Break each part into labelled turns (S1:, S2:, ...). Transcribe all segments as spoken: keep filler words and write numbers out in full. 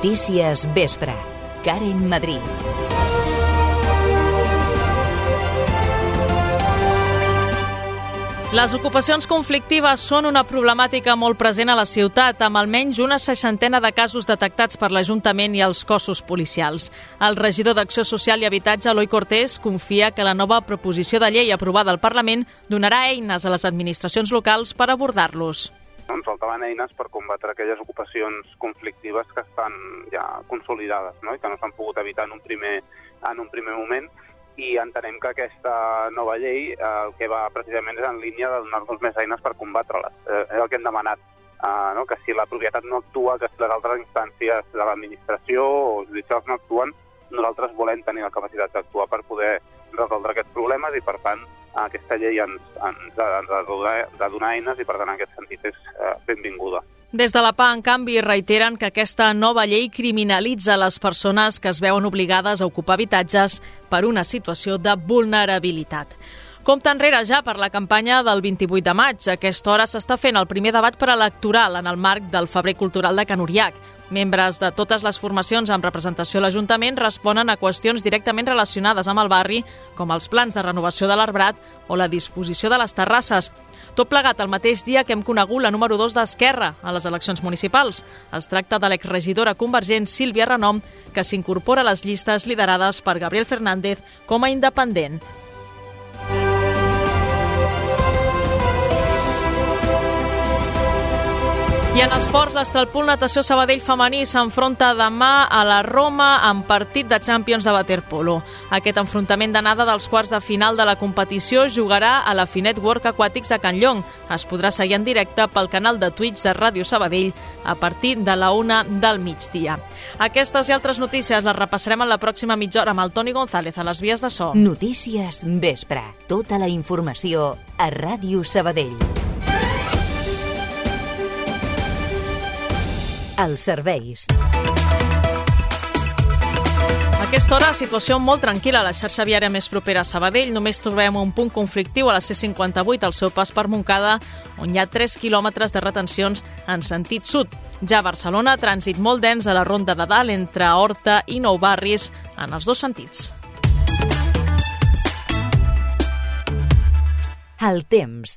S1: Notícies Vespre. Karen Madrid.
S2: Les ocupacions conflictives són una problemàtica molt present a la ciutat, amb almenys una seixantena de casos detectats per l'Ajuntament i els cossos policials. El regidor d'Acció Social i Habitatge, Eloi Cortés, confia que la nova proposició de llei aprovada al Parlament donarà eines a les administracions locals per abordar-los.
S3: Ens faltaven eines per combatre aquelles ocupacions conflictives que estan ja consolidades, no? I que no s'han pogut evitar en un primer, en un primer moment. I entenem que aquesta nova llei eh, el que va precisament és en línia de donar-nos més eines per combatre-les. Eh, és el que hem demanat, eh, no? Que si la propietat no actua, que si les altres instàncies de l'administració o judicials no actuen, nosaltres volem tenir la capacitat d'actuar per poder resoldre aquests problemes i, per tant, aquesta llei ens, ens, ha, ens ha de donar, de donar eines i, per tant, en aquest sentit és eh, benvinguda.
S2: Des de la P A, en canvi, reiteren que aquesta nova llei criminalitza les persones que es veuen obligades a ocupar habitatges per una situació de vulnerabilitat. Compte enrere ja per la campanya del vint-i-vuit de maig. A aquesta hora s'està fent el primer debat preelectoral en el marc del Febrer Cultural de Can Uriac. Membres de totes les formacions amb representació a l'Ajuntament responen a qüestions directament relacionades amb el barri, com els plans de renovació de l'arbrat o la disposició de les terrasses. Tot plegat el mateix dia que hem conegut la número dos d'Esquerra a les eleccions municipals. Es tracta de l'exregidora convergent Sílvia Renom, que s'incorpora a les llistes liderades per Gabriel Fernández com a independent. I en esports, l'Estralpool Natació Sabadell femení s'enfronta demà a la Roma en partit de Champions de waterpolo. Aquest enfrontament d'anada dels quarts de final de la competició jugarà a la Finet Work Aquàtics a Can Llong. Es podrà seguir en directe pel canal de Twitch de Ràdio Sabadell a partir de la una del migdia. Aquestes i altres notícies les repassarem en la pròxima mitja hora amb el Toni González a les vies de so.
S1: Notícies Vespre. Tota la informació a Ràdio Sabadell. Els serveis.
S2: A aquesta hora, situació molt tranquil·la a la xarxa viària més propera a Sabadell. Només trobem un punt conflictiu a la C cinquanta-vuit al seu pas per Montcada, on hi ha tres quilòmetres de retencions en sentit sud. Ja a Barcelona, trànsit molt dens a la Ronda de Dalt entre Horta i Nou Barris en els dos sentits.
S1: El temps.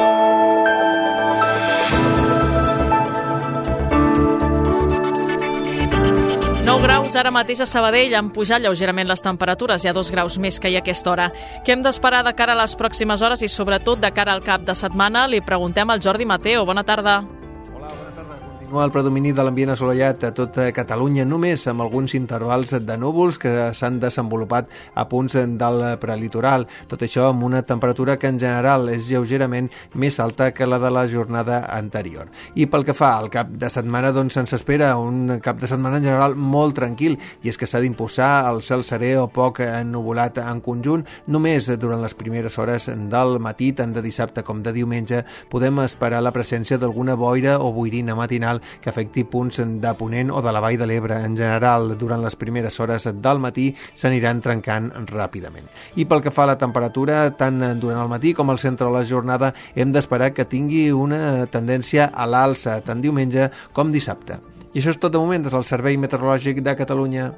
S2: nou graus ara mateix a Sabadell, han pujat lleugerament les temperatures, hi ha dos graus més que hi ha a aquesta hora. Què hem d'esperar de cara a les pròximes hores i sobretot de cara al cap de setmana? Li preguntem al Jordi Mateo. Bona tarda.
S4: Continua el predomini de l'ambient assolellat a tota Catalunya, només amb alguns intervals de núvols que s'han desenvolupat a punts del prelitoral. Tot això amb una temperatura que en general és lleugerament més alta que la de la jornada anterior. I pel que fa al cap de setmana, doncs se'ns espera un cap de setmana en general molt tranquil, i és que s'ha d'imposar el cel serè o poc ennuvolat en conjunt. Només durant les primeres hores del matí, tant de dissabte com de diumenge, podem esperar la presència d'alguna boira o boirina matinal que afecti punts de Ponent o de la Vall de l'Ebre. En general, durant les primeres hores del matí s'aniran trencant ràpidament. I pel que fa a la temperatura, tant durant el matí com al centre de la jornada, hem d'esperar que tingui una tendència a l'alça, tant diumenge com dissabte. I això és tot de moment des del Servei Meteorològic de Catalunya.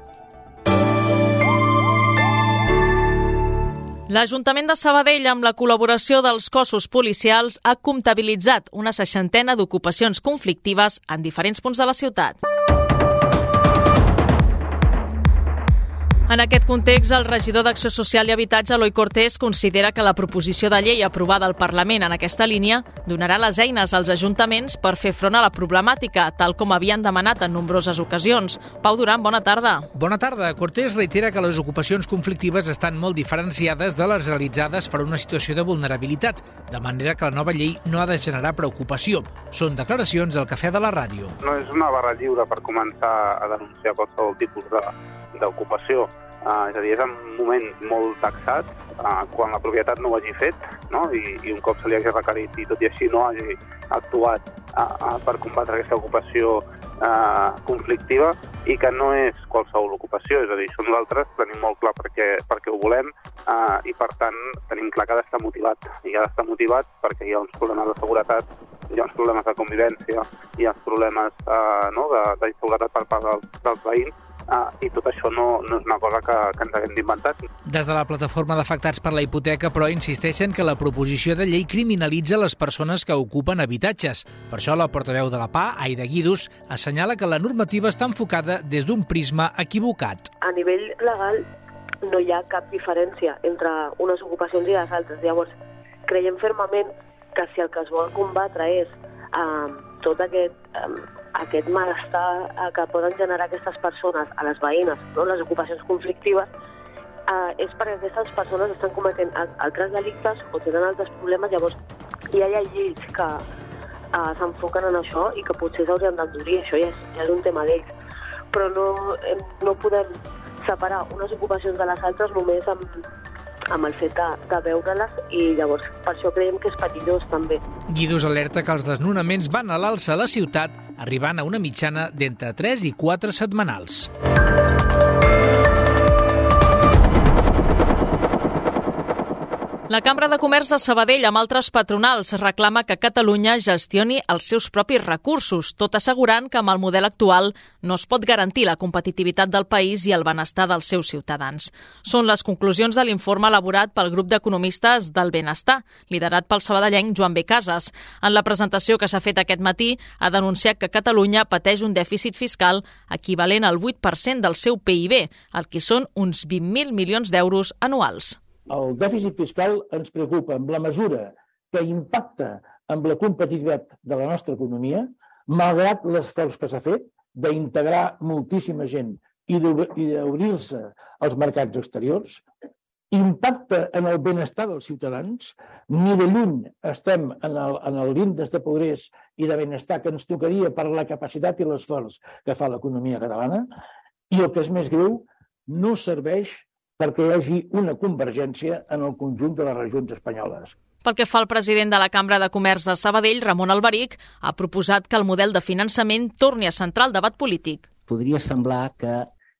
S2: L'Ajuntament de Sabadell, amb la col·laboració dels cossos policials, ha comptabilitzat una seixantena d'ocupacions conflictives en diferents punts de la ciutat. En aquest context, el regidor d'Acció Social i Habitatge, Eloi Cortés, considera que la proposició de llei aprovada al Parlament en aquesta línia donarà les eines als ajuntaments per fer front a la problemàtica, tal com havien demanat en nombroses ocasions. Pau Duran, bona tarda.
S5: Bona tarda. Cortés reitera que les ocupacions conflictives estan molt diferenciades de les realitzades per una situació de vulnerabilitat, de manera que la nova llei no ha de generar preocupació. Són declaracions al Cafè de la Ràdio.
S3: No és una barra lliure per començar a denunciar qualsevol tipus de d'ocupació. Uh, és a dir, és un moment molt taxat, uh, quan la propietat no ho hagi fet, no? I, i un cop se li hagi requerit i tot i així no hagi actuat uh, uh, per combatre aquesta ocupació uh, conflictiva, i que no és qualsevol ocupació. És a dir, això nosaltres tenim molt clar perquè, perquè ho volem uh, i, per tant, tenim clar que ha d'estar motivat. I ha d'estar motivat perquè hi ha uns problemes de seguretat hi ha uns problemes de convivència i uns problemes eh, no, de, de inseguretat per part dels, dels veïns, Uh, i tot això no, no és una cosa que, que ens haguem d'inventar.
S5: Des de la plataforma d'afectats per la hipoteca, però, insisteixen que la proposició de llei criminalitza les persones que ocupen habitatges. Per això la portaveu de la P A, Aida Guidus, assenyala que la normativa està enfocada des d'un prisma equivocat.
S6: A nivell legal no hi ha cap diferència entre unes ocupacions i les altres. Llavors, creiem fermament que si el que es vol combatre és eh, tot aquest... Eh, aquest malestar eh, que poden generar aquestes persones a les veïnes, no? Les ocupacions conflictives, eh, és perquè aquestes persones estan cometent altres delictes o tenen altres problemes. Llavors ja hi ha lleis que eh, s'enfoquen en això i que potser s'haurien d'endurir, això ja és, ja és un tema d'ells. Però no, eh, no podem separar unes ocupacions de les altres només amb, amb el fet de, de veure-les, i llavors per això creiem que és perillós també.
S5: Guidus alerta que els desnonaments van a l'alça a la ciutat, arribant a una mitjana d'entre tres i quatre setmanals.
S2: La Cambra de Comerç de Sabadell, amb altres patronals, reclama que Catalunya gestioni els seus propis recursos, tot assegurant que amb el model actual no es pot garantir la competitivitat del país i el benestar dels seus ciutadans. Són les conclusions de l'informe elaborat pel grup d'economistes del Benestar, liderat pel sabadellenc Joan B. Casas. En la presentació que s'ha fet aquest matí, ha denunciat que Catalunya pateix un dèficit fiscal equivalent al vuit per cent del seu P I B, el que són uns vint mil milions d'euros anuals.
S7: El dèficit fiscal ens preocupa en la mesura que impacta en la competitivitat de la nostra economia, malgrat l'esforç que s'ha fet d'integrar moltíssima gent i d'obrir-se als mercats exteriors, impacta en el benestar dels ciutadans. Ni de lluny estem en el, en el índex de progrés i de benestar que ens tocaria per la capacitat i l'esforç que fa l'economia catalana, i el que és més greu, no serveix perquè hi hagi una convergència en el conjunt de les regions espanyoles.
S2: Pel que fa al president de la Cambra de Comerç de Sabadell, Ramon Alberic, ha proposat que el model de finançament torni a centrar el debat polític.
S8: Podria semblar que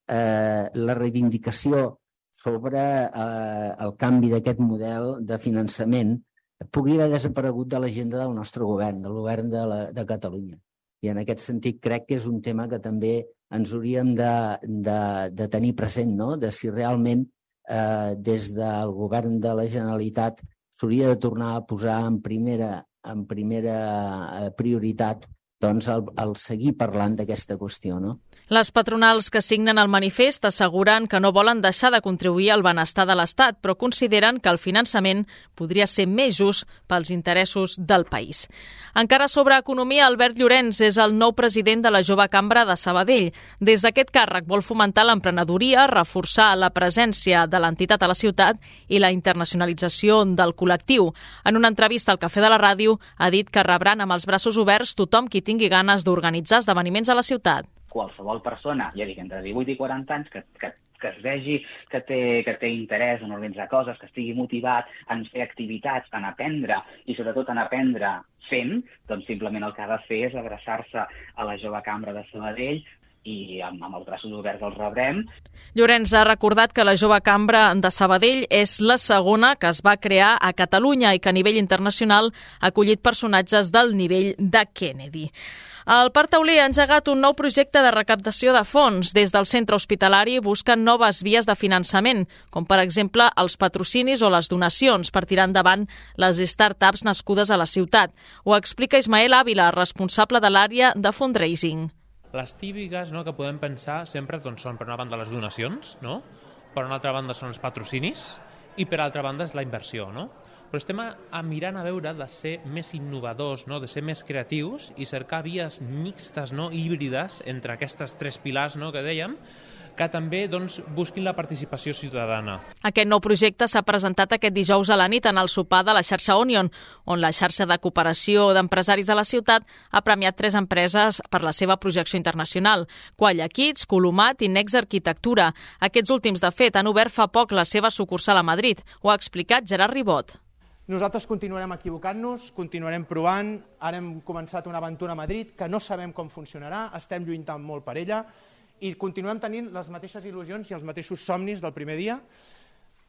S8: eh, la reivindicació sobre eh, el canvi d'aquest model de finançament pugui haver desaparegut de l'agenda del nostre govern, del govern de, la, de Catalunya. I en aquest sentit crec que és un tema que també ens hauríem de, de, de tenir present, no? De si realment eh, des del govern de la Generalitat s'hauria de tornar a posar en primera, en primera prioritat doncs, el, el seguir parlant d'aquesta qüestió, no?
S2: Les patronals que signen el manifest asseguren que no volen deixar de contribuir al benestar de l'Estat, però consideren que el finançament podria ser més just pels interessos del país. Encara sobre economia, Albert Llorenç és el nou president de la Jove Cambra de Sabadell. Des d'aquest càrrec vol fomentar l'emprenedoria, reforçar la presència de l'entitat a la ciutat i la internacionalització del col·lectiu. En una entrevista al Cafè de la Ràdio ha dit que rebran amb els braços oberts tothom qui tingui ganes d'organitzar esdeveniments a la ciutat.
S9: Qualsevol persona, ja dic, entre divuit i quaranta anys, que, que, que es vegi que té, que té interès en organitzar coses, que estigui motivat en fer activitats, en aprendre, i sobretot en aprendre fent, doncs simplement el que ha de fer és abraçar-se a la Jove Cambra de Sabadell i amb, amb els braços oberts els rebrem.
S2: Llorenç ha recordat que la Jove Cambra de Sabadell és la segona que es va crear a Catalunya i que a nivell internacional ha acollit personatges del nivell de Kennedy. El Parc Tauler ha engegat un nou projecte de recaptació de fons. Des del centre hospitalari busquen noves vies de finançament, com per exemple els patrocinis o les donacions per tirar endavant les start-ups nascudes a la ciutat. Ho explica Ismael Ávila, responsable de l'àrea de fundraising.
S10: Les típiques, no, que podem pensar sempre doncs, són per una banda les donacions, no? Per una altra banda són els patrocinis i per altra banda és la inversió, no? Però estem a, a mirant a veure de ser més innovadors, no? De ser més creatius i cercar vies mixtes, no? Híbrides entre aquestes tres pilars, no? Que dèiem, que també doncs, busquin la participació ciutadana.
S2: Aquest nou projecte s'ha presentat aquest dijous a la nit en el sopar de la xarxa Onion, on la xarxa de cooperació d'empresaris de la ciutat ha premiat tres empreses per la seva projecció internacional: Qualla Kids, Colomat i Nex Arquitectura. Aquests últims, de fet, han obert fa poc la seva sucursal a Madrid. Ho ha explicat Gerard Ribot.
S11: Nosaltres continuarem equivocant-nos, continuarem provant. Ara hem començat una aventura a Madrid que no sabem com funcionarà, estem lluitant molt per ella i continuem tenint les mateixes il·lusions i els mateixos somnis del primer dia.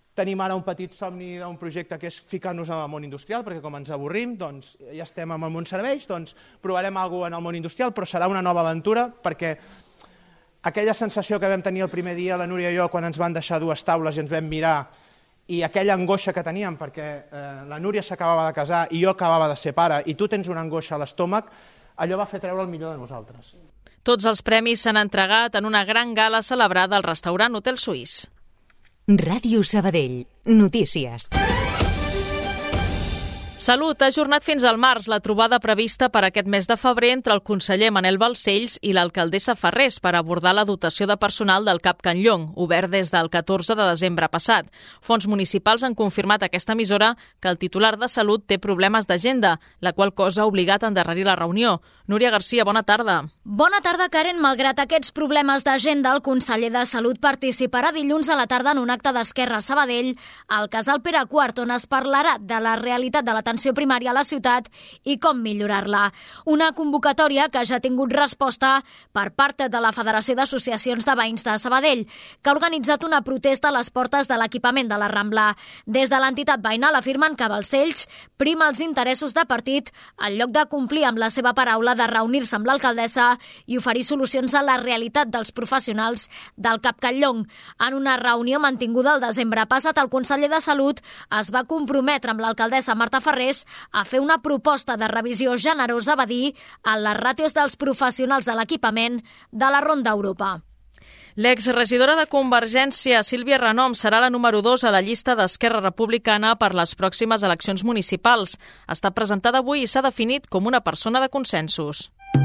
S11: Tenim ara un petit somni d'un projecte que és ficar-nos en el món industrial, perquè com ens avorrim, doncs ja estem amb el món serveis, doncs provarem alguna cosa en el món industrial, però serà una nova aventura, perquè aquella sensació que vam tenir el primer dia, la Núria i jo, quan ens van deixar dues taules i ens vam mirar, i aquella angoixa que teníem, perquè eh, la Núria s'acabava de casar i jo acabava de ser pare, i tu tens una angoixa a l'estómac, allò va fer treure el millor de nosaltres.
S2: Tots els premis s'han entregat en una gran gala celebrada al restaurant Hotel Suís.
S1: Ràdio Sabadell. Notícies.
S2: Salut ha ajornat fins al març la trobada prevista per aquest mes de febrer entre el conseller Manel Balcells i l'alcaldessa Farrés per abordar la dotació de personal del CAP Can Llong, obert des del catorze de desembre passat. Fons municipals han confirmat a aquesta emissora que el titular de Salut té problemes d'agenda, la qual cosa ha obligat a endarrerir la reunió. Núria Garcia, bona tarda.
S12: Bona tarda, Karen. Malgrat aquests problemes d'agenda, el conseller de Salut participarà dilluns a la tarda en un acte d'Esquerra a Sabadell al Casal Pere quart, on es parlarà de la realitat de l'atenció primària a la ciutat i com millorar-la. Una convocatòria que ja ha tingut resposta per part de la Federació d'Associacions de Veïns de Sabadell, que ha organitzat una protesta a les portes de l'equipament de la Rambla. Des de l'entitat veïnal afirmen que Balcells prima els interessos de partit en lloc de complir amb la seva paraula de reunir-se amb l'alcaldessa i oferir solucions a la realitat dels professionals del CAP Can Llong. En una reunió mantinguda el desembre passat, el conseller de Salut es va comprometre amb l'alcaldessa Marta Farrés a fer una proposta de revisió generosa, va dir, en les ràtios dels professionals de l'equipament de la Ronda Europa.
S2: L'exregidora de Convergència, Sílvia Renom, serà la número dos a la llista d'Esquerra Republicana per les pròximes eleccions municipals. Està presentada avui i s'ha definit com una persona de consensos.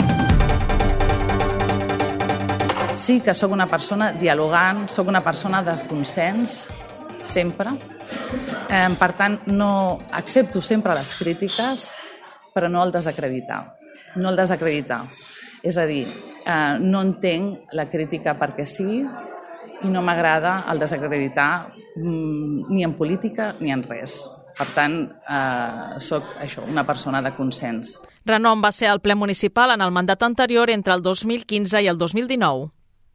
S13: Sí que sóc una persona dialogant, sóc una persona de consens, sempre. Eh, per tant, no accepto sempre les crítiques, però no el desacreditar. No el desacreditar. És a dir, eh, no entenc la crítica perquè sí i no m'agrada el desacreditar mm, ni en política ni en res. Per tant, eh, sóc això, una persona de consens.
S2: Renom va ser al ple municipal en el mandat anterior entre el dos mil quinze i el dos mil dinou.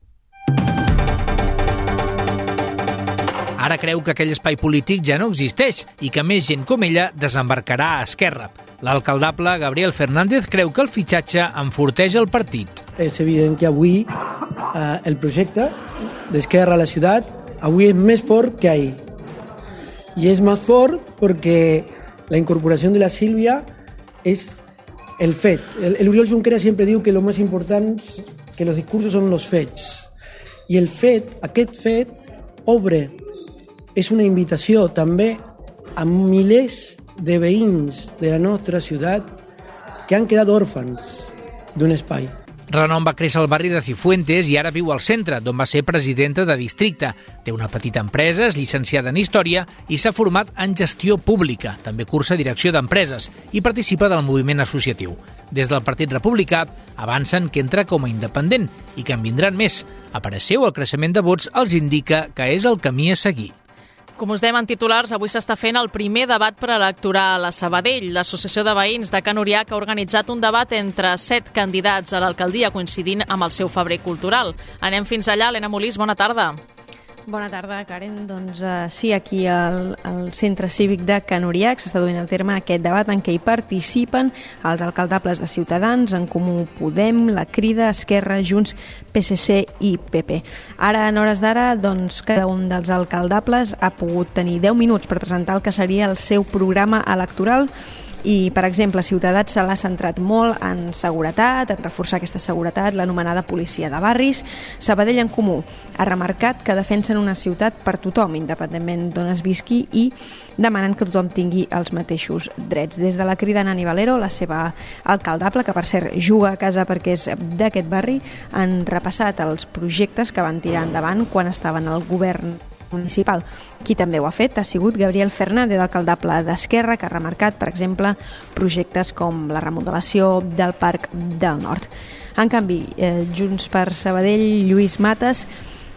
S5: Ara creu que aquell espai polític ja no existeix i que més gent com ella desembarcarà a Esquerra. L'alcaldable Gabriel Fernández creu que el fitxatge enforteix el partit.
S14: És evident que avui eh, el projecte d'Esquerra a la ciutat avui és més fort que ahir. I és més fort perquè la incorporació de la Sílvia és el fet. El, el Oriol Junqueras sempre diu que lo més important que los discursos són los fets. I el fet, aquest fet, obre. És una invitació també a milers de veïns de la nostra ciutat que han quedat òrfans d'un espai.
S5: Renom va créixer al barri de Cifuentes i ara viu al centre, d'on va ser presidenta de districte. Té una petita empresa, és llicenciada en Història i s'ha format en gestió pública. També cursa direcció d'empreses i participa del moviment associatiu. Des del Partit Republicà avancen que entra com a independent i que en vindran més. A parer seu, el creixement de vots els indica que és el camí a seguir.
S2: Com us dèiem en titulars, avui s'està fent el primer debat preelectoral a Sabadell. L'Associació de Veïns de Can Uriac ha organitzat un debat entre set candidats a l'alcaldia coincidint amb el seu febrer cultural. Anem fins allà. Helena Molís, bona tarda.
S15: Bona tarda, Karen. Doncs uh, sí, aquí al, al Centre Cívic de Can Uriac s'està duent a terme aquest debat en què hi participen els alcaldables de Ciutadans, En Comú Podem, La Crida, Esquerra, Junts, P S C i P P. Ara, en hores d'ara, doncs, cada un dels alcaldables ha pogut tenir deu minuts per presentar el que seria el seu programa electoral. I, per exemple, Ciutadans se l'ha centrat molt en seguretat, en reforçar aquesta seguretat, l'anomenada policia de barris. Sabadell En Comú ha remarcat que defensen una ciutat per tothom, independentment d'on es visqui, i demanen que tothom tingui els mateixos drets. Des de La Crida, Nani Valero, la seva alcaldable, que per cert juga a casa perquè és d'aquest barri, han repassat els projectes que van tirar endavant quan estaven al govern municipal. Qui també ho ha fet ha sigut Gabriel Fernández, alcaldable d'Esquerra, que ha remarcat, per exemple, projectes com la remodelació del Parc del Nord. En canvi, eh, Junts per Sabadell, Lluís Mates,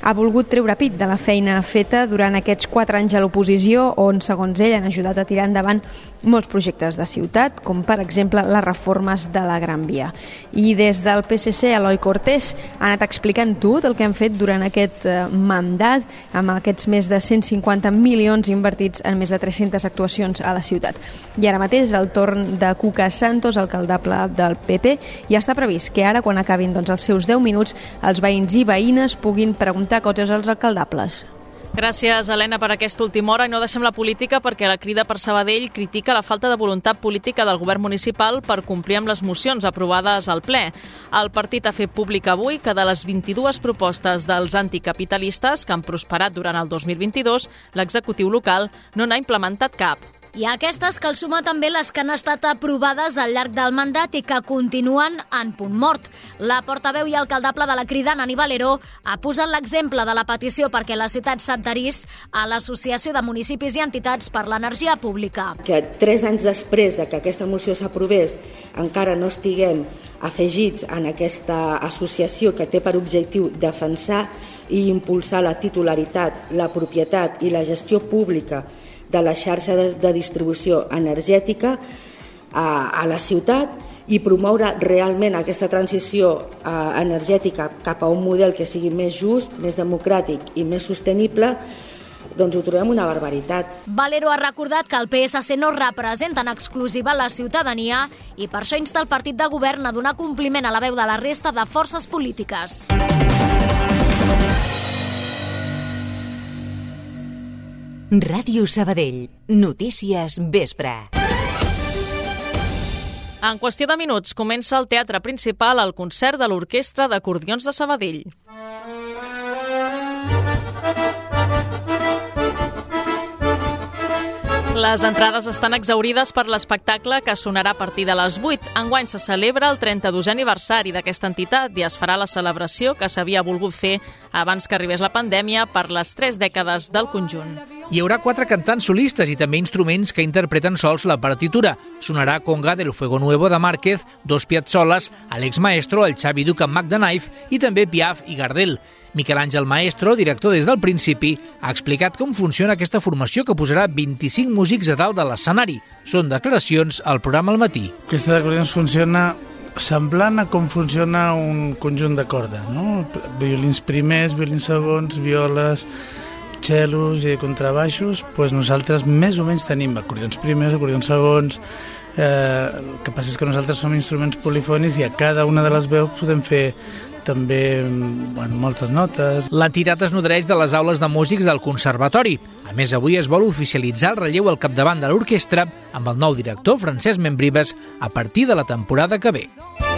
S15: ha volgut treure pit de la feina feta durant aquests quatre anys a l'oposició, on, segons ell, han ajudat a tirar endavant molts projectes de ciutat, com per exemple les reformes de la Gran Via. I des del P S C, Eloi Cortés ha anat explicant tot el que han fet durant aquest mandat, amb aquests més de cent cinquanta milions invertits en més de tres-centes actuacions a la ciutat. I ara mateix el torn de Cuca Santos, alcaldable del P P, i està previst que ara, quan acabin doncs, els seus deu minuts, els veïns i veïnes puguin preguntar coses als alcaldables.
S2: Gràcies, Helena, per aquesta última hora. I no deixem la política perquè la Crida per Sabadell critica la falta de voluntat política del govern municipal per complir amb les mocions aprovades al ple. El partit ha fet públic avui que de les vint-i-dues propostes dels anticapitalistes que han prosperat durant el dos mil vint-i-dos, l'executiu local no n'ha implementat cap.
S12: I aquestes cal sumar també les que han estat aprovades al llarg del mandat i que continuen en punt mort. La portaveu i alcaldable de la Crida, Nani Valero, ha posat l'exemple de la petició perquè la ciutat s'adherís a l'Associació de Municipis i Entitats per l'Energia Pública.
S16: Que tres anys després de que aquesta moció s'aprovés encara no estiguem afegits en aquesta associació que té per objectiu defensar i impulsar la titularitat, la propietat i la gestió pública de la xarxa de distribució energètica a la ciutat i promoure realment aquesta transició energètica cap a un model que sigui més just, més democràtic i més sostenible, doncs ho trobem una barbaritat.
S12: Valero ha recordat que el P S C no representa en exclusiva la ciutadania i per això insta el partit de govern a donar compliment a la veu de la resta de forces polítiques.
S1: Ràdio Sabadell. Notícies vespre.
S2: En qüestió de minuts comença al Teatre Principal el concert de l'Orquestra d'Acordions de Sabadell. Les entrades estan exhaurides per l'espectacle que sonarà a partir de les vuit. Enguany se celebra el trenta-dosè aniversari d'aquesta entitat i es farà la celebració que s'havia volgut fer abans que arribés la pandèmia per les tres dècades del conjunt.
S5: Hi haurà quatre cantants solistes i també instruments que interpreten sols la partitura. Sonarà Conga del Fuego Nuevo de Márquez, dos Piazzolas, Alex Maestro, el Xavi Duc amb Mac the Knife i també Piaf i Gardel. Miquel Àngel Maestro, director des del principi, ha explicat com funciona aquesta formació que posarà vint-i-cinc músics a dalt de l'escenari. Són declaracions al programa al matí.
S17: Aquesta declaració funciona semblant a com funciona un conjunt de corda, no? Violins primers, violins segons, violes, cellos i contrabaixos. Doncs nosaltres més o menys tenim acordions primers, acordions segons. Eh, el que passa és que nosaltres som instruments polifònics i a cada una de les veus podem fer també bueno, moltes notes.
S5: L'entitat es nodreix de les aules de músics del Conservatori. A més, avui es vol oficialitzar el relleu al capdavant de l'orquestra amb el nou director, Francesc Membrives, a partir de la temporada que ve.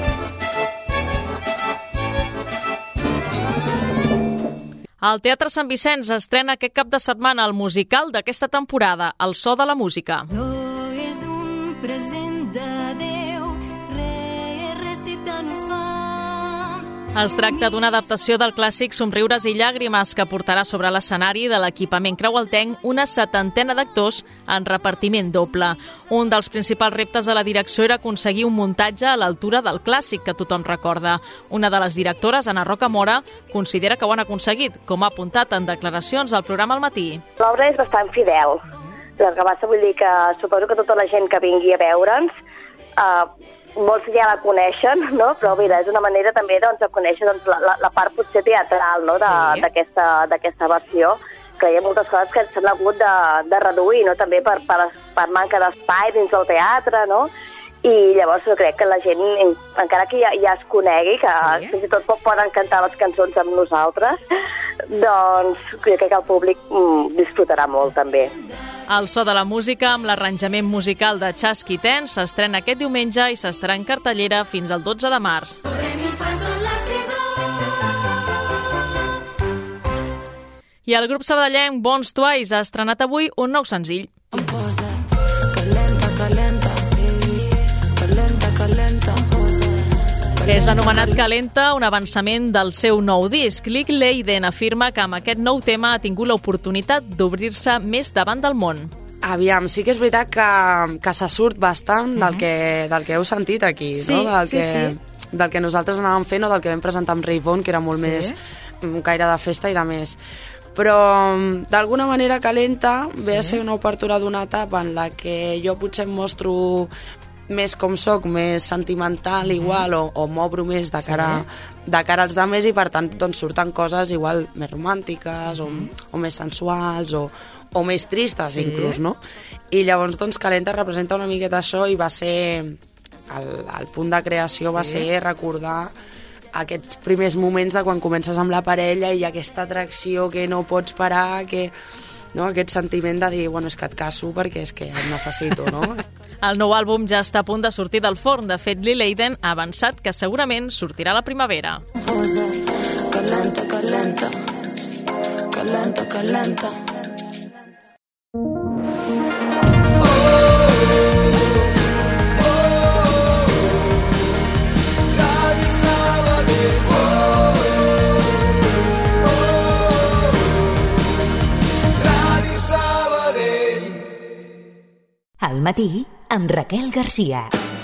S2: Al Teatre Sant Vicenç estrena aquest cap de setmana el musical d'aquesta temporada, El so de la música.
S18: No és un present de Déu, re recitant-nos fa.
S2: Es tracta d'una adaptació del clàssic Somriures i llàgrimes que portarà sobre l'escenari de l'equipament creualtenc una setantena d'actors en repartiment doble. Un dels principals reptes de la direcció era aconseguir un muntatge a l'altura del clàssic que tothom recorda. Una de les directores, Ana Roca Mora, considera que ho han aconseguit, com ha apuntat en declaracions al programa al matí.
S6: L'obra és bastant fidel. L'argamassa vull dir que suposo que tota la gent que vingui a veure'ns eh, molts ja la coneixen, no? Però mira, és una manera també doncs, de conèixer doncs, la, la part potser teatral, no? d'aquesta sí. d'aquesta versió, que hi ha moltes coses que s'han hagut de, de reduir, no? També per, per, per manca d'espai dins del teatre, no? I llavors jo crec que la gent, encara que ja, ja es conegui, que sí. fins i tot poden cantar les cançons amb nosaltres, doncs jo crec que el públic mm, disfrutarà molt també.
S2: El so de la música, amb l'arranjament musical de Chasqui Ten, s'estrena aquest diumenge i s'estarà en cartellera fins al dotze de març. I el grup sabadellenc Bones Twice ha estrenat avui un nou senzill. És anomenat Calenta, un avançament del seu nou disc. Lick Leiden afirma que amb aquest nou tema ha tingut l'oportunitat d'obrir-se més davant del món.
S19: Aviam, sí que és veritat que, que se surt bastant uh-huh. del, que, del que heu sentit aquí,
S20: sí,
S19: no? Del
S20: sí,
S19: que,
S20: sí.
S19: del que nosaltres anàvem fent o del que vam presentar amb Rayvon, que era molt sí. més gaire de festa i de més. Però d'alguna manera calenta ve a ser una obertura d'una etapa en la que jo potser em mostro més com soc, més sentimental igual, o, o m'obro més de cara, de cara als altres, i per tant doncs, surten coses igual més romàntiques o, o més sensuals o, o més tristes, sí. inclús, no? I llavors doncs Calenta representa una miqueta això, i va ser el, el punt de creació sí. va ser recordar aquests primers moments de quan comences amb la parella i aquesta atracció que no pots parar, que no, aquest sentiment de dir, bueno, és que et caso perquè és que et necessito, no?
S2: El nou àlbum ja està a punt de sortir del forn. De fet, Lil Aiden ha avançat que segurament sortirà a la primavera.
S18: Posa, calenta, calenta, calenta, calenta.
S1: Al matí, amb Raquel Garcia.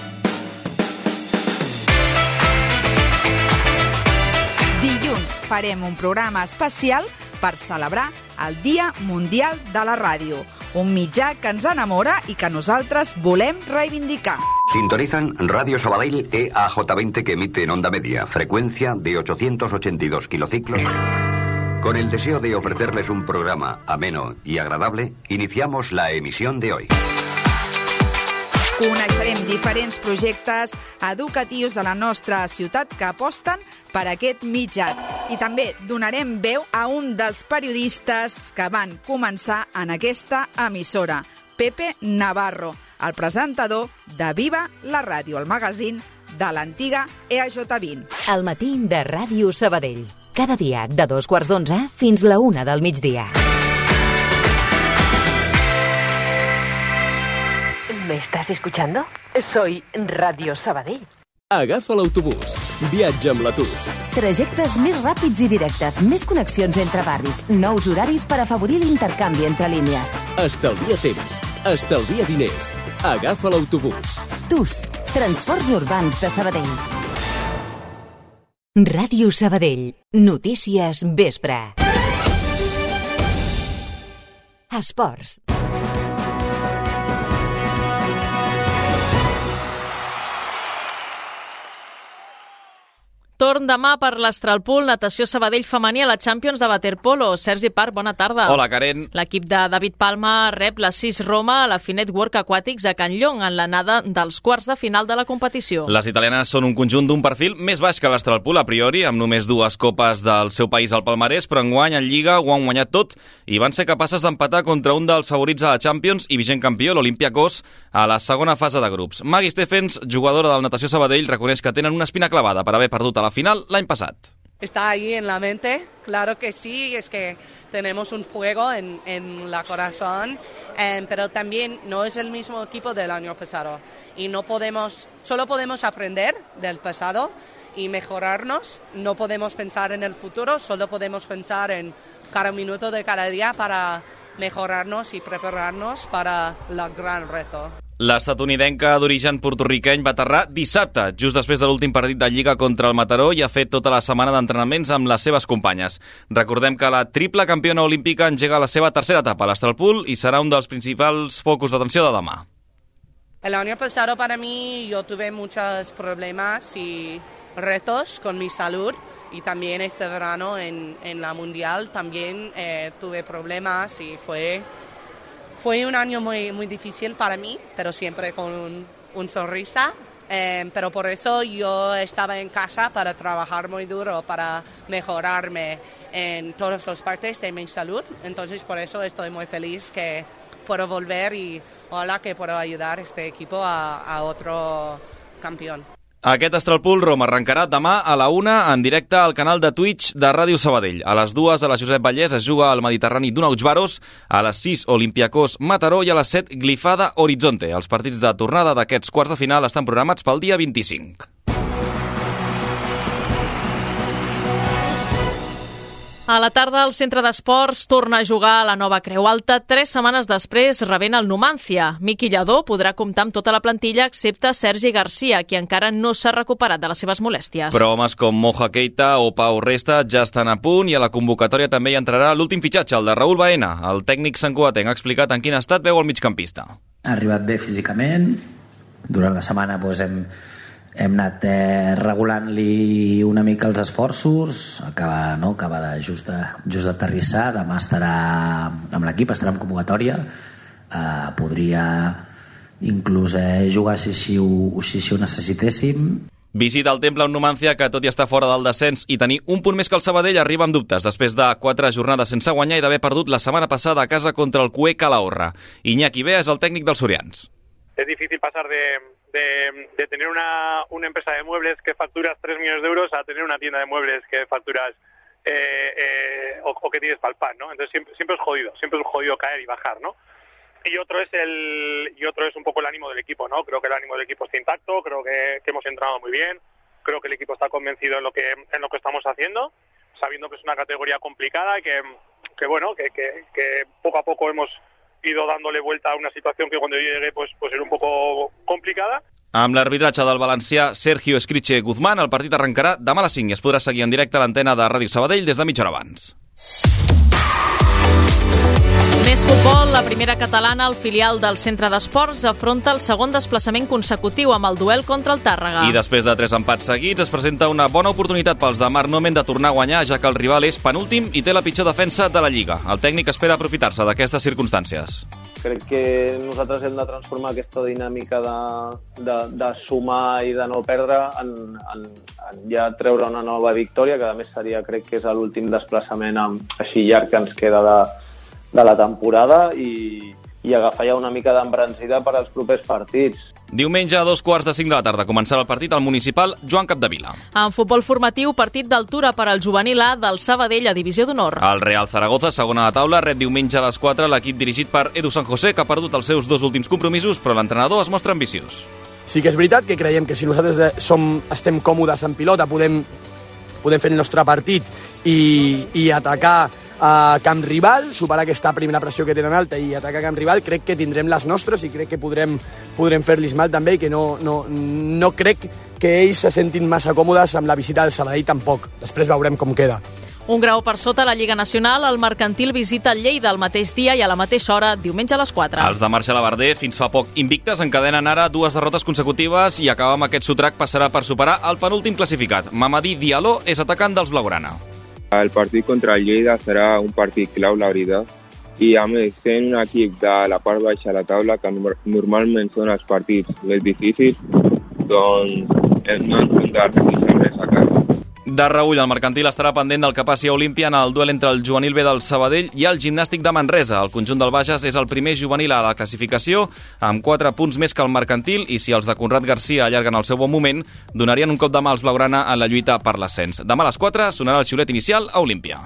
S20: Dilluns farem un programa especial per celebrar el Dia Mundial de la Ràdio, un mitjà que ens enamora i que nosaltres volem reivindicar.
S21: Sintonizan Radio Sabadell E A J veinte que emite en onda media, frecuencia de ochocientos ochenta y dos kilociclos. Con el deseo de ofrecerles un programa ameno y agradable, iniciamos la emisión de hoy.
S20: Coneixerem diferents projectes educatius de la nostra ciutat que aposten per aquest mitjà. I també donarem veu a un dels periodistes que van començar en aquesta emissora, Pepe Navarro, el presentador de Viva la Ràdio, el magazín de l'antiga E A J vint.
S1: Al matí de Ràdio Sabadell. Cada dia de dos quarts d'onze fins la una del migdia.
S22: ¿Me estás escuchando? Soy Radio Sabadell.
S23: Agafa l'autobús. Viatja amb l'Atus.
S1: Trajectes més ràpids i directes, més connexions entre barris, nous horaris per afavorir l'intercanvi entre línies.
S23: Estalvia temps, estalvia diners. Agafa l'autobús.
S1: Tus, Transports Urbans de Sabadell. Ràdio Sabadell. Notícies vespre. Esports.
S2: Torn demà per l'Astralpool, natació Sabadell femení a la Champions de waterpolo. Sergi Parc, bona tarda.
S24: Hola, Karen.
S2: L'equip de David Palma rep la sis Roma a la Finet Work Aquatics a Can Llong en l'anada dels quarts de final de la competició.
S24: Les italianes són un conjunt d'un perfil més baix que l'Astralpool a priori, amb només dues copes del seu país al palmarès, però enguany en Lliga ho han guanyat tot i van ser capaces d'empatar contra un dels favorits a la Champions i vigent campió, l'Olympiacos, a la segona fase de grups. Maggie Stephens, jugadora del Natació Sabadell, reconeix que tenen una espina clavada per haver perdut a la final l'any passat.
S25: Está ahí en la mente, claro que sí, es que tenemos un fuego en, en la corazón, eh, pero también no es el mismo equipo del año pasado y no podemos, solo podemos aprender del pasado y mejorarnos, no podemos pensar en el futuro, solo podemos pensar en cada minuto de cada día para mejorarnos y prepararnos para el gran reto.
S24: L'estatunidenca d'origen portorriqueny va aterrar dissabte, just després de l'últim partit de Lliga contra el Mataró, i ha fet tota la setmana d'entrenaments amb les seves companyes. Recordem que la triple campiona olímpica engega la seva tercera etapa a l'Astralpool i serà un dels principals focus d'atenció de demà.
S25: El año pasado para mí yo tuve muchos problemas y retos con mi salud y también este verano en, en la Mundial también eh, tuve problemas y fue... Fue un año muy, muy difícil para mí, pero siempre con un, un sonrisa. Eh, pero por eso yo estaba en casa para trabajar muy duro, para mejorarme en todas las partes de mi salud. Entonces por eso estoy muy feliz que puedo volver y ojalá que puedo ayudar a este equipo a, a otro campeón.
S24: Aquest Astralpool Roma arrencarà demà a la una en directe al canal de Twitch de Ràdio Sabadell. A les dues a la Josep Vallès es juga al Mediterrani d'Unautxbaros, a les sis Olympiacos Mataró i a les set Glifada Horizonte. Els partits de tornada d'aquests quarts de final estan programats pel dia vint-i-cinc.
S2: A la tarda, el centre d'esports torna a jugar a la nova Creu Alta tres setmanes després rebent el Numancia. Miqui Lladó podrà comptar amb tota la plantilla excepte Sergi Garcia, qui encara no s'ha recuperat de les seves molèsties.
S24: Però homes com Moja Keita o Pau Resta ja estan a punt i a la convocatòria també hi entrarà l'últim fitxatge, el de Raúl Baena. El tècnic santcugatenc ha explicat en quin estat veu el migcampista.
S3: Ha arribat bé físicament. Durant la setmana doncs, hem, hem anat eh, regulant-li una mica els esforços. Acaba, no? Acaba de just, de, just d'aterrissar. Demà estarà amb l'equip, estarà en convocatòria. Eh, podria inclús eh, jugar si, si, ho, si, si ho necessitéssim.
S24: Visita al Temple un Numancia que, tot i estar fora del descens i tenir un punt més que el Sabadell, arriba amb dubtes després de quatre jornades sense guanyar i d'haver perdut la setmana passada a casa contra el C U E Calahorra. Iñaki Bea és el tècnic dels sorians.
S4: Es difícil pasar de, de, de tener una, una empresa de muebles que facturas tres millones de euros a tener una tienda de muebles que facturas eh, eh, o, o que tienes para el pan, ¿no? Entonces siempre, siempre es jodido, siempre es jodido caer y bajar, ¿no? Y otro es el y otro es un poco el ánimo del equipo, ¿no? Creo que el ánimo del equipo está intacto, creo que, que hemos entrenado muy bien, creo que el equipo está convencido en lo que en lo que estamos haciendo, sabiendo que es una categoría complicada y que, que bueno, que, que, que poco a poco hemos ido dándole vuelta a una situación que cuando yo llegué pues, pues era un poco complicada.
S24: Amb l'arbitratge del valencià Sergio Escriche Guzmán, el partit arrencarà demà a les cinc i es podrà seguir en directe a l'antena de Ràdio Sabadell des de mitja hora abans.
S2: Més futbol, la primera catalana, el filial del centre d'esports, afronta el segon desplaçament consecutiu amb el duel contra el Tàrrega.
S24: I després de tres empats seguits es presenta una bona oportunitat pels de Marc Nomen de tornar a guanyar, ja que el rival és penúltim i té la pitjor defensa de la Lliga. El tècnic espera aprofitar-se d'aquestes circumstàncies.
S7: Crec que nosaltres hem de transformar aquesta dinàmica de, de, de sumar i de no perdre en, en, en ja treure una nova victòria, que a més seria, crec que és l'últim desplaçament amb, així llarg que ens queda de, de la temporada i, i agafar ja una mica d'embranzida per als propers partits.
S24: Diumenge a dos quarts de cinc de la tarda començarà el partit al municipal Joan Capdevila.
S2: En futbol formatiu, partit d'altura per al juvenil A del Sabadell a Divisió d'Honor.
S24: El Real Zaragoza, segona de taula, rep diumenge a les quatre l'equip dirigit per Edu San José, que ha perdut els seus dos últims compromisos, però l'entrenador es mostra ambiciós.
S8: Sí que és veritat que creiem que si nosaltres som, estem còmodes en pilota, podem, podem fer el nostre partit i, i atacar a camp rival, superar aquesta primera pressió que tenen alta i atacar a camp rival. Crec que tindrem les nostres i crec que podrem, podrem fer-los mal també, i que no, no, no crec que ells se sentin massa còmodes amb la visita del Sabadell tampoc. Després veurem com queda.
S2: Un grau per sota a la Lliga Nacional, el Mercantil visita el Lleida el mateix dia i a la mateixa hora, diumenge a les quatre.
S24: Els de Marcel Abarder, fins fa poc invictes, encadenen ara dues derrotes consecutives i acabar amb aquest sotrac passarà per superar el penúltim classificat. Mamadi Diallo és atacant dels Blaugrana.
S9: El partit contra el Lleida serà un partit clau, la veritat, i a més, sent un equip de la part baixa de la taula, que normalment són els partits més difícils, doncs no ens hem de realitzar res a casa.
S24: De Raúl, el Mercantil estarà pendent del que passi a Olímpia en el duel entre el juvenil B del Sabadell i el Gimnàstic de Manresa. El conjunt del Bages és el primer juvenil a la classificació, amb quatre punts més que el Mercantil, i si els de Conrad Garcia allarguen el seu bon moment, donarien un cop de mà als Blaugrana en la lluita per l'ascens. Demà a les quatre sonarà el xiulet inicial a Olímpia.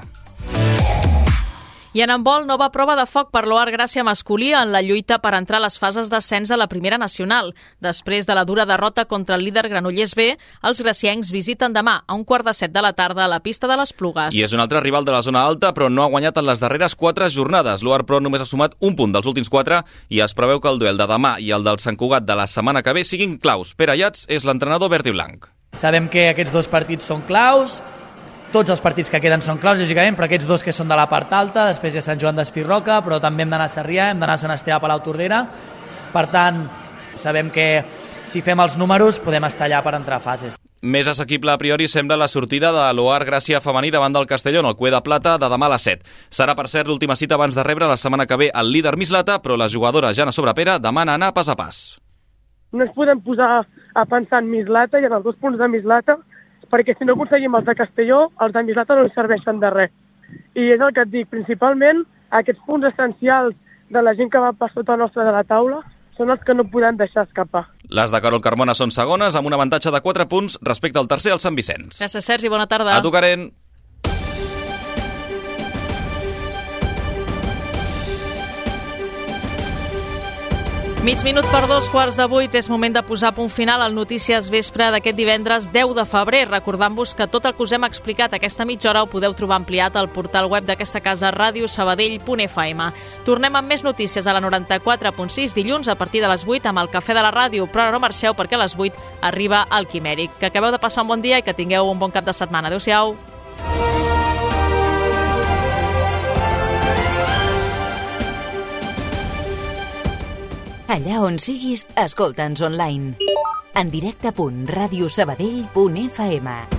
S2: I en handbol, nova prova de foc per l'O A R Gràcia masculí en la lluita per entrar a les fases d'ascens a la primera nacional. Després de la dura derrota contra el líder Granollers B, els graciencs visiten demà a un quart de set de la tarda a la pista de les Plugues.
S24: I és un altre rival de la zona alta, però no ha guanyat en les darreres quatre jornades. L'O A R Pro només ha sumat un punt dels últims quatre i es preveu que el duel de demà i el del Sant Cugat de la setmana que ve siguin claus. Pere Ayats és l'entrenador verd i blanc.
S26: Sabem que aquests dos partits són claus. Tots els partits que queden són claus, lògicament, però aquests dos que són de la part alta, després hi ha Sant Joan d'Espirroca, però també hem d'anar a Sarrià, hem d'anar a Sant Esteve a Palau-Tordera. Per tant, sabem que si fem els números podem estar allà per entrar a fases.
S24: Més assequible a priori sembla la sortida de l'O A R Gràcia femení davant del Castelló en el Cué de Plata de demà a les set. Serà, per cert, l'última cita abans de rebre la setmana que ve el líder Mislata, però la jugadora Jana Sobrepera demana anar pas a pas.
S27: No ens podem posar a pensar en Mislata i en els dos punts de Mislata, perquè si no aconseguim els de Castelló, els de Mislata no ens serveixen de res. I és el que et dic, principalment aquests punts essencials de la gent que va per sota nostra de la taula són els que no podem deixar escapar.
S24: Les de Carol Carmona són segones, amb un avantatge de quatre punts respecte al tercer, el Sant Vicenç.
S2: Gràcies, Sergi, bona tarda.
S24: A tu, Karen.
S2: Mig minut per dos quarts de vuit, és moment de posar punt final al Notícies Vespre d'aquest divendres deu de febrer, recordant-vos que tot el que us hem explicat aquesta mitja hora ho podeu trobar ampliat al portal web d'aquesta casa radio sabadell punt f m. Tornem amb més notícies a la noranta-quatre punt sis dilluns a partir de les vuit amb el Cafè de la Ràdio, però no marxeu perquè a les vuit arriba el Quimèric. Que acabeu de passar un bon dia i que tingueu un bon cap de setmana. Adéu-siau.
S1: Allà on siguis, escolta'ns online. En directe punt radiosabadell punt f m.